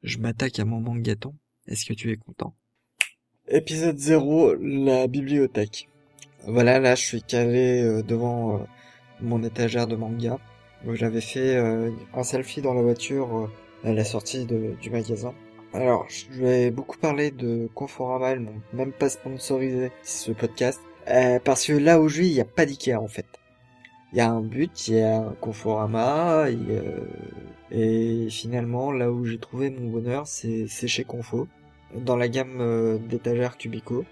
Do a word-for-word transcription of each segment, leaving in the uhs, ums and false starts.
je m'attaque à mon mangaton. Est-ce que tu es content? Épisode zéro, la bibliothèque. Voilà, là je suis calé euh, devant euh, mon étagère de manga. où J'avais fait euh, un selfie dans la voiture euh, à la sortie de- du magasin. Alors, je vais beaucoup parler de Conforama, ils m'ont même pas sponsorisé ce podcast. Euh, parce que là où je vis, il n'y a pas d'Ikea en fait. Il y a un but, il y a un Conforama, et, euh, et finalement, là où j'ai trouvé mon bonheur, c'est c'est chez Confo, dans la gamme euh, d'étagères Cubico.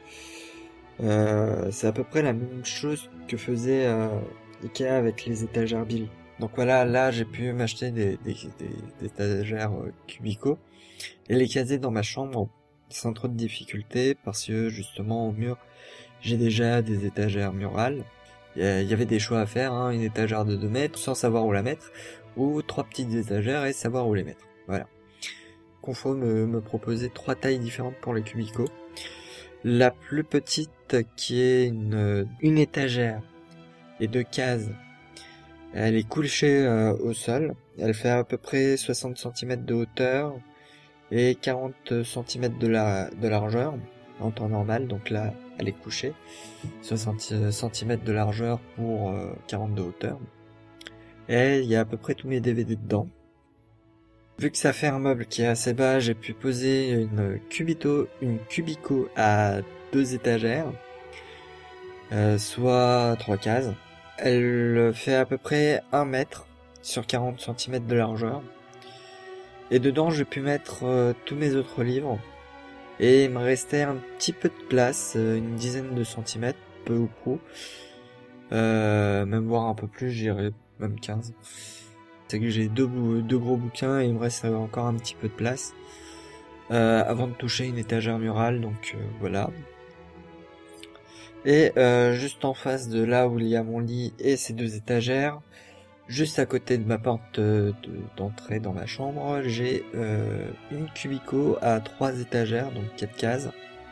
Euh, c'est à peu près la même chose que faisait euh, Ikea avec les étagères Bill. Donc voilà, là j'ai pu m'acheter des, des, des, des étagères euh, Cubico et les caser dans ma chambre sans trop de difficultés parce que justement au mur j'ai déjà des étagères murales. Il y avait des choix à faire, hein, une étagère de deux mètres sans savoir où la mettre, ou trois petites étagères et savoir où les mettre. Voilà. Confo me, me proposait trois tailles différentes pour les cubicaux. La plus petite qui est une, une étagère et deux cases, elle est couchée euh, au sol. Elle fait à peu près soixante centimètres de hauteur et quarante centimètres de, la, de largeur en temps normal. Donc là, elle est couchée. soixante centimètres de largeur pour euh, quarante de hauteur. Et il y a à peu près tous mes D V D dedans. Vu que ça fait un meuble qui est assez bas, j'ai pu poser une cubito, une cubico à deux étagères, euh, soit trois cases. Elle fait à peu près un mètre sur quarante centimètres de largeur. Et dedans, j'ai pu mettre euh, tous mes autres livres. Et il me restait un petit peu de place, euh, une dizaine de centimètres, peu ou prou. Euh, même voir un peu plus, j'irais même quinze. C'est que j'ai deux, deux gros bouquins et il me reste encore un petit peu de place euh, avant de toucher une étagère murale, donc euh, voilà. Et euh, juste en face de là où il y a mon lit et ces deux étagères, juste à côté de ma porte de, d'entrée dans ma chambre, j'ai euh, une cubico à trois étagères, donc quatre cases,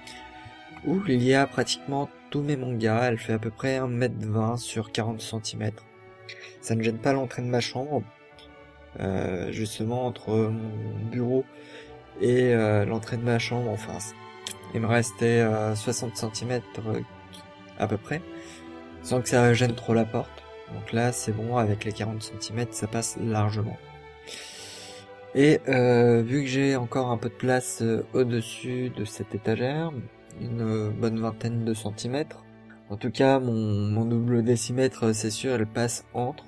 où il y a pratiquement tous mes mangas. Elle fait à peu près un mètre vingt sur quarante centimètres. Ça ne gêne pas l'entrée de ma chambre. Euh, justement, entre mon bureau et euh, l'entrée de ma chambre, enfin, il me restait euh, soixante centimètres euh, à peu près, sans que ça gêne trop la porte. Donc là, c'est bon, avec les quarante centimètres, ça passe largement. Et euh, vu que j'ai encore un peu de place euh, au-dessus de cette étagère, une euh, bonne vingtaine de centimètres, en tout cas, mon, mon double décimètre, c'est sûr, elle passe entre.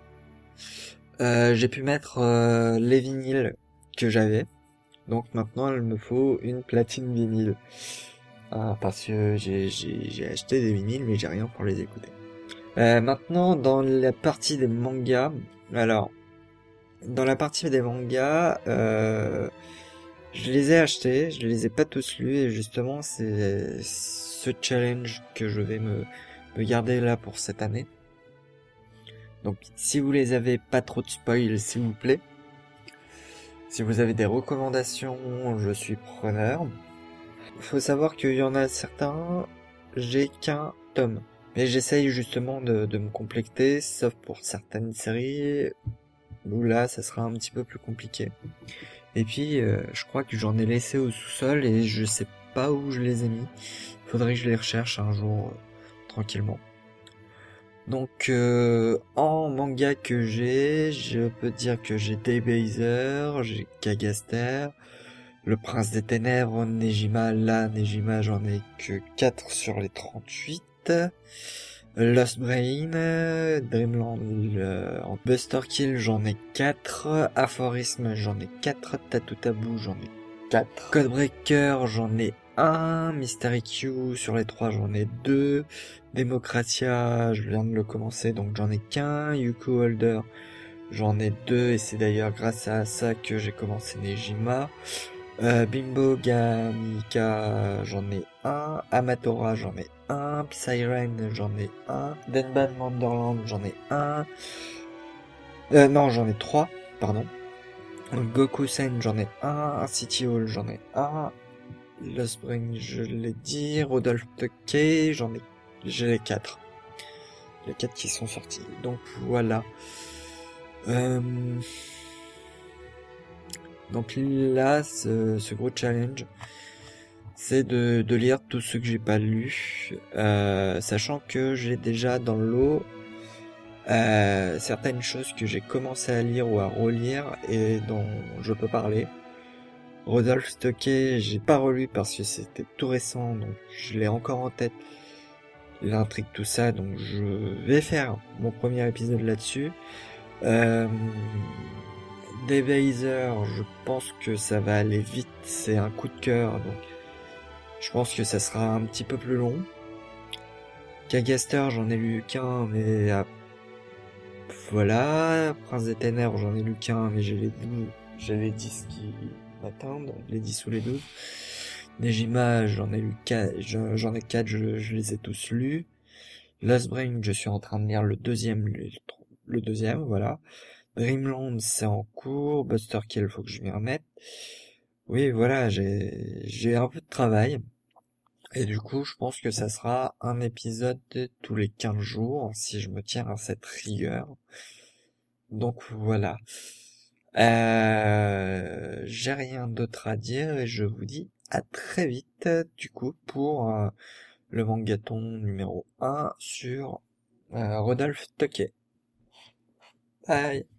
Euh, j'ai pu mettre euh, les vinyles que j'avais. Donc maintenant, il me faut une platine vinyle. Ah, parce que j'ai, j'ai, j'ai acheté des vinyles, mais j'ai rien pour les écouter. Euh, maintenant, dans la partie des mangas, alors, dans la partie des mangas, euh, je les ai achetés, je les ai pas tous lus, et justement, c'est ce challenge que je vais me, me garder là pour cette année. Donc, si vous les avez, pas trop de spoil, s'il vous plaît. Si vous avez des recommandations, je suis preneur. Faut savoir qu'il y en a certains, j'ai qu'un tome. Mais j'essaye justement de, de me compléter, sauf pour certaines séries, où là, ça sera un petit peu plus compliqué. Et puis, euh, je crois que j'en ai laissé au sous-sol et je sais pas où je les ai mis. Faudrait que je les recherche un jour, euh, tranquillement. Donc, euh, en manga que j'ai, je peux dire que j'ai Daybazer, j'ai Kagaster, Le Prince des Ténèbres, Nejima. Là, Nejima, j'en ai que quatre sur les trente-huit. Lost Brain, Dreamland, euh, Buster Kill, j'en ai quatre. Aphorisme, j'en ai quatre. Tattoo Taboo, j'en ai quatre. Codebreaker, j'en ai un. Mystery Q, sur les trois, j'en ai deux. Democratia, je viens de le commencer, donc j'en ai qu'un. Yuko Holder, j'en ai deux, et c'est d'ailleurs grâce à ça que j'ai commencé Nejima. Euh, Bimbo Gamika, j'en ai un. Amatora, j'en ai un. Psyren, j'en ai un. Denban Wonderland, j'en ai un. Euh, non, j'en ai trois, pardon. Goku-sen, j'en ai un. City Hall, j'en ai un. Lost Spring, je l'ai dit. Rodolphe Tuckey, j'en ai, j'ai les quatre. Les quatre qui sont sortis. Donc voilà. Euh... Donc là, ce, ce gros challenge, c'est de, de lire tout ce que j'ai pas lu, euh, sachant que j'ai déjà dans le lot euh, certaines choses que j'ai commencé à lire ou à relire et dont je peux parler. Rodolphe Stocké, j'ai pas relu parce que c'était tout récent, donc je l'ai encore en tête, l'intrigue, tout ça, donc je vais faire mon premier épisode là-dessus. Euh, Devaser, je pense que ça va aller vite, c'est un coup de cœur, donc je pense que ça sera un petit peu plus long. Cagaster, j'en ai lu qu'un, mais ah, voilà. Prince des Ténèbres, j'en ai lu qu'un, mais j'ai les douze, j'ai les dix qui m'attendent, les dix ou les douze. Nejima, j'en ai lu quatre, j'en ai quatre, je, je les ai tous lus. Lost Brain, je suis en train de lire le deuxième, le, le deuxième, voilà. Dreamland, c'est en cours. Buster Kill, faut que je m'y remette. Oui, voilà, j'ai, j'ai un peu de travail. Et du coup, je pense que ça sera un épisode tous les quinze jours, si je me tiens à cette rigueur. Donc voilà. Euh, j'ai rien d'autre à dire et je vous dis à très vite, du coup, pour euh, le mangathon numéro un sur euh, Rodolphe Stocké. Bye!